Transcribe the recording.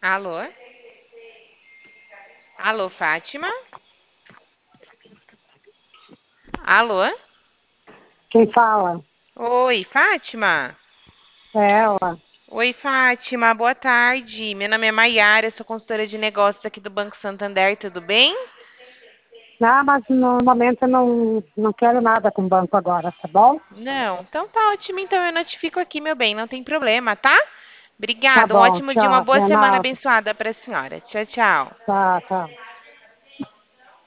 Alô? Alô, Fátima? Alô? Quem fala? Oi, Fátima? É ela. Oi, Fátima, boa tarde. Meu nome é Maiara, sou consultora de negócios aqui do Banco Santander, tudo bem? Ah, mas no momento eu não quero nada com o banco agora, tá bom? Não, então tá ótimo, então eu notifico aqui, meu bem, não tem problema, tá? Tá Obrigada, um bom, ótimo dia, uma tchau. boa De semana nada. abençoada para a senhora. Tchau, tchau. Tá, tá.